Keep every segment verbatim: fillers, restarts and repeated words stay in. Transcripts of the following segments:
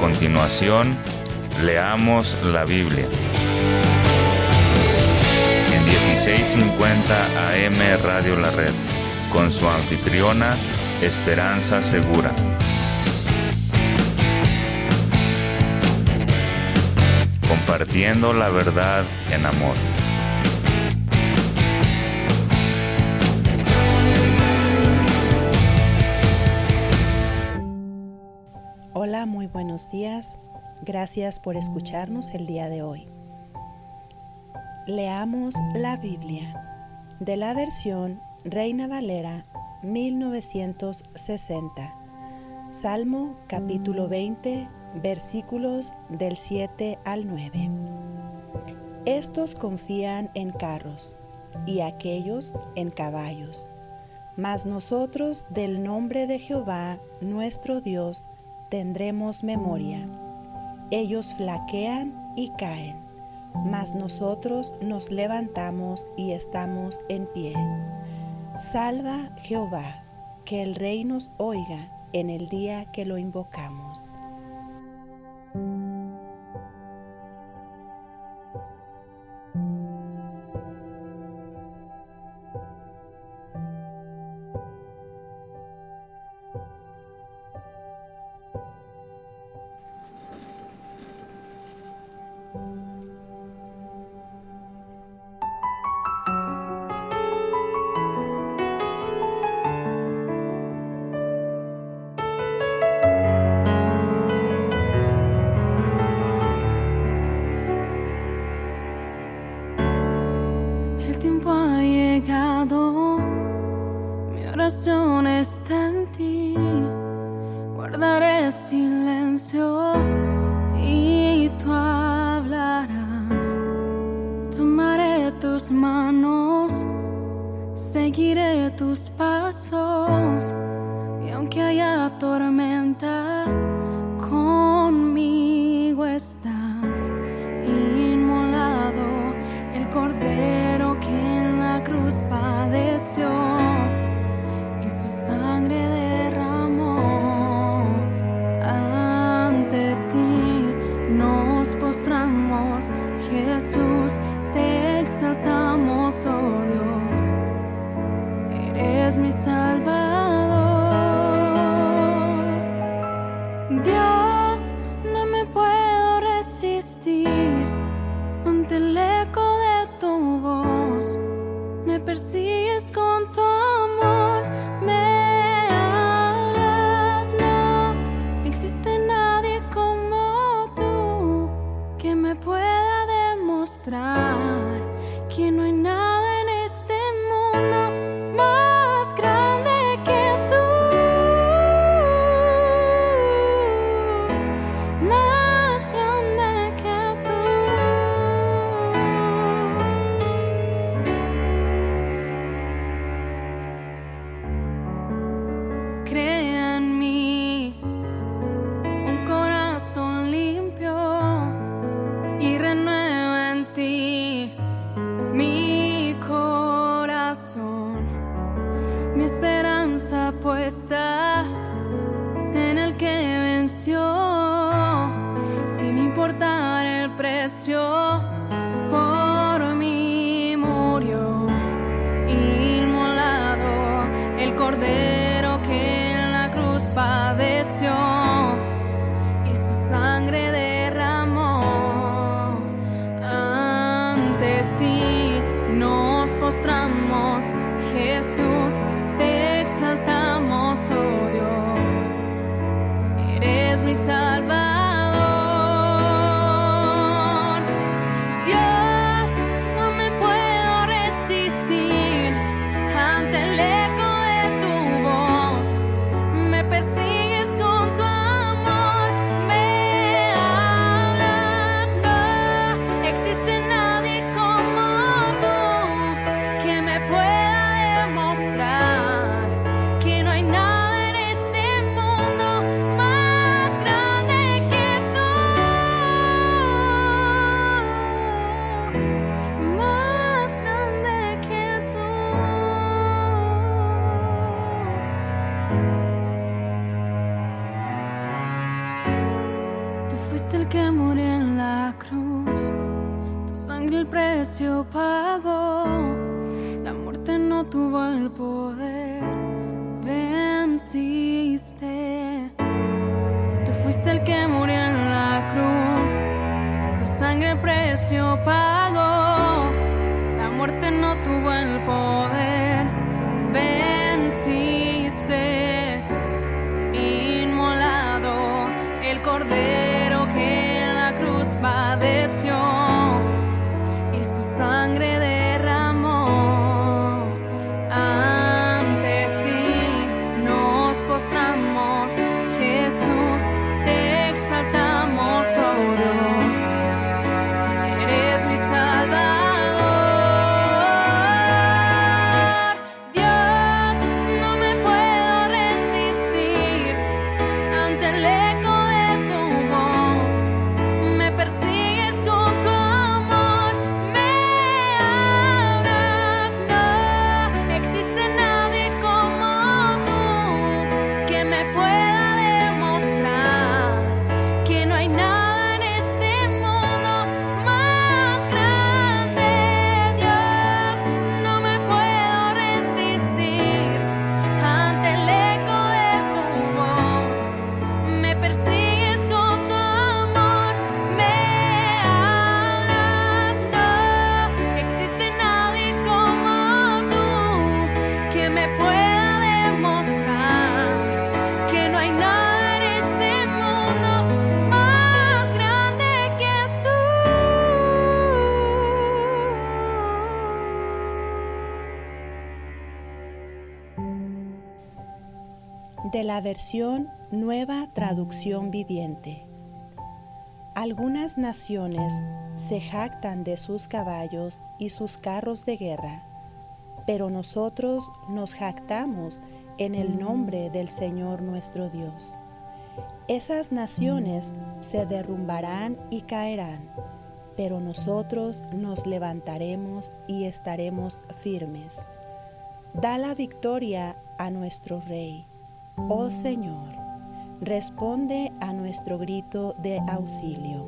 continuación, leamos la Biblia. En dieciséis cincuenta A M Radio La Red, con su anfitriona, Esperanza Segura. Compartiendo la verdad en amor. Hola, muy buenos días. Gracias por escucharnos el día de hoy. Leamos la Biblia de la versión Reina Valera mil novecientos sesenta. Salmo capítulo veinte, versículos del siete al nueve. Estos confían en carros y aquellos en caballos, mas nosotros del nombre de Jehová nuestro Dios tendremos memoria. Ellos flaquean y caen, mas nosotros nos levantamos y estamos en pie. Salva Jehová, que el rey nos oiga en el día que lo invocamos. El tiempo ha llegado, mi oración está en ti. Guardaré silencio y tú hablarás. Tomaré tus manos, seguiré tus pasos. Y aunque haya tormenta, conmigo estás. Inmolado el Cordero que en la cruz padeció y su sangre derramó. Ante ti nos postramos, Jesús, te exaltamos, oh Dios, eres mi Salvador. Dios, no me puedo resistir ante el eco de tu voz. Me persigues con tu amor, me hablas, no existe nadie como tú que me pueda demostrar que no hay nada en este mundo más grande que tú, más grande que tú. Crea en mí un corazón limpio y renueva en ti mi corazón. Mi esperanza puesta en el que venció, sin importar el precio, por mí murió. Inmolado el Cordero que en la cruz padeció y su sangre derramó. Ante ti nos postramos, Jesús, te exaltamos, oh Dios, eres mi Salvador. Dios, no me puedo resistir ante el eco de tu voz. Me persigues con tu amor, me en la cruz. Tu sangre el precio pagó. La muerte no tuvo el poder. Venciste. Tú fuiste el que murió en la cruz. Tu sangre el precio pagó. La muerte no tuvo el poder. Venciste. Inmolado el cordero que en la cruz padeció y su sangre derramó. Ante ti nos postramos, Jesús, te exaltamos, oh Dios, eres mi Salvador. Dios, no me puedo resistir ante el eco de tu voz. Me persigues con tu amor, me hablas. No existe nadie como tú que me pueda demostrar que no hay nada en este mundo más grande. Dios, no me puedo resistir ante el eco de tu voz. Me persigues con tu amor, me hablas. No existe nadie como tú que me pueda demostrar que no hay nada en este mundo más grande que tú. De la versión Nueva Traducción Viviente. Algunas naciones se jactan de sus caballos y sus carros de guerra, pero nosotros nos jactamos en el nombre del Señor nuestro Dios. Esas naciones se derrumbarán y caerán, pero nosotros nos levantaremos y estaremos firmes. Da la victoria a nuestro Rey, oh Señor. Responde a nuestro grito de auxilio.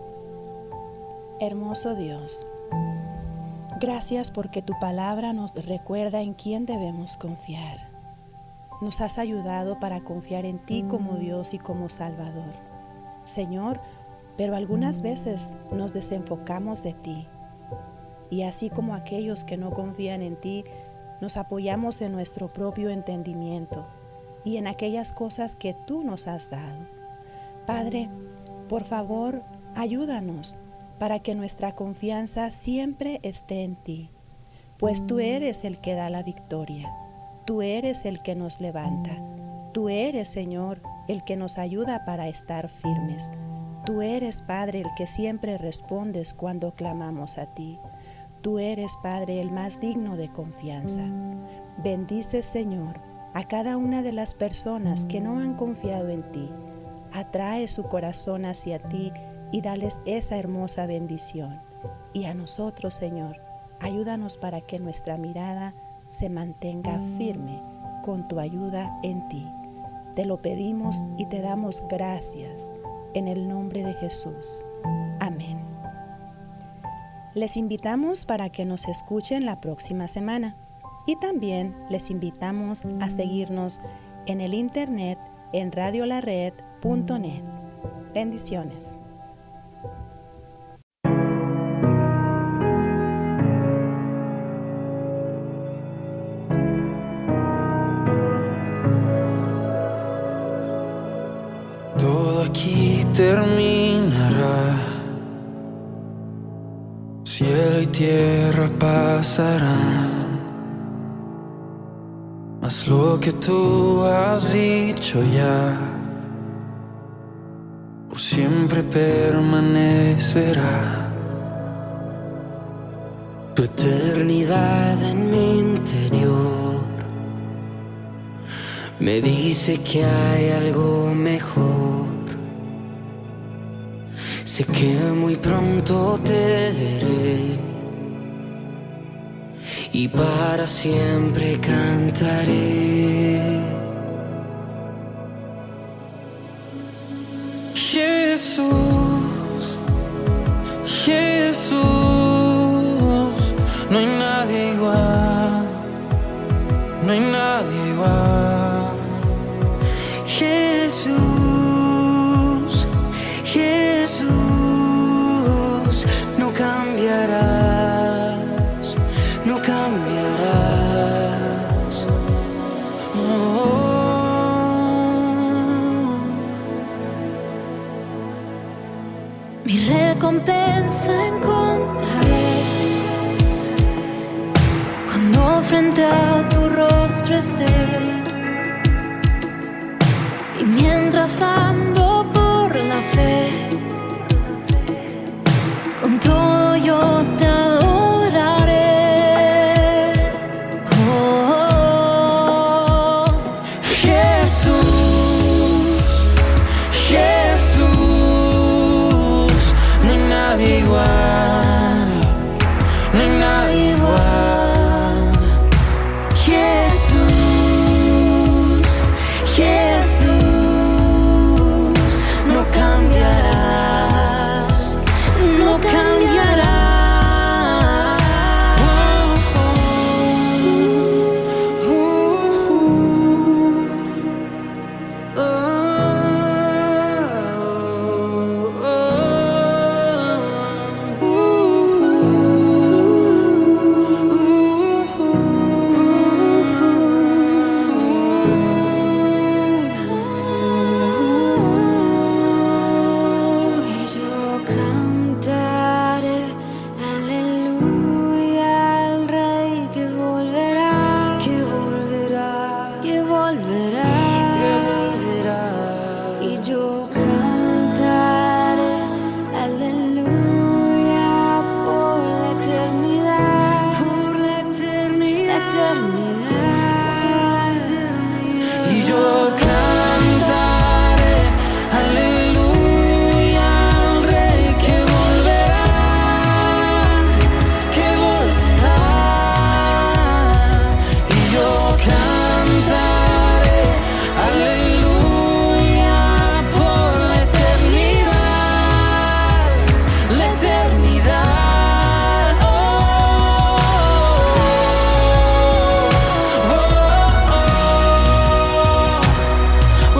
Hermoso Dios, gracias porque tu palabra nos recuerda en quién debemos confiar. Nos has ayudado para confiar en ti como Dios y como Salvador. Señor, pero algunas veces nos desenfocamos de ti. Y así como aquellos que no confían en ti, nos apoyamos en nuestro propio entendimiento y en aquellas cosas que tú nos has dado. Padre, por favor, ayúdanos para que nuestra confianza siempre esté en ti, pues tú eres el que da la victoria, tú eres el que nos levanta, tú eres, Señor, el que nos ayuda para estar firmes. Tú eres, Padre, el que siempre respondes cuando clamamos a ti. Tú eres, Padre, el más digno de confianza. Bendice, Señor, a cada una de las personas que no han confiado en ti. Atrae su corazón hacia ti y dales esa hermosa bendición. Y a nosotros, Señor, ayúdanos para que nuestra mirada se mantenga firme con tu ayuda en ti. Te lo pedimos y te damos gracias en el nombre de Jesús. Amén. Les invitamos para que nos escuchen la próxima semana. Y también les invitamos a seguirnos en el internet en radio la red punto net. Bendiciones. Todo aquí terminará, cielo y tierra pasarán. Mas lo que tú has dicho ya por siempre permanecerá. Tu eternidad en mi interior me dice que hay algo mejor. Sé que muy pronto te veré y para siempre cantaré. Jesús, recompensa encontraré cuando frente a tu rostro esté. Y mientras ando por la fe, con todo yo te adoraré. Oh, oh, oh. Jesús, Jesús, no hay nadie igual, no hay nadie igual. Jesús, Jesús, no cambiarás, no cambiarás. Oh, oh, oh, oh, Y yo cantaré aleluya al Rey que volverá, que volverá, que volverá, que volverá. Y yo cantaré aleluya por la eternidad, por la eternidad, eternidad. Y yo cantaré aleluya al Rey que volverá, que volverá. Y yo cantaré aleluya por la eternidad, la eternidad. Oh, oh, oh, oh, oh,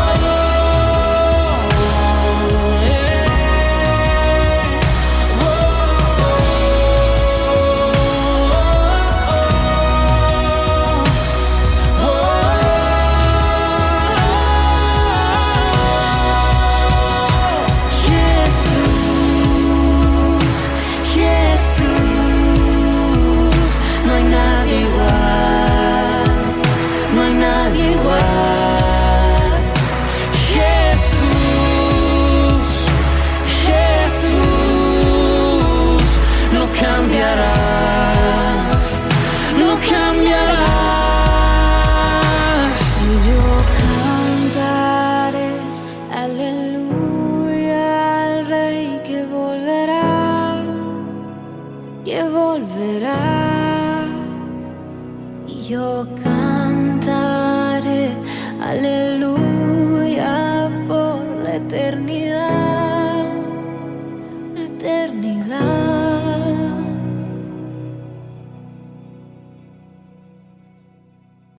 Jesús, Jesús, no hay nadie igual, no hay nadie igual. Jesús, Jesús, no cambiarás, no cambiarás. Y yo cantaré aleluya al Rey que volverá, que volverá. Y yo cantaré aleluya por la eternidad.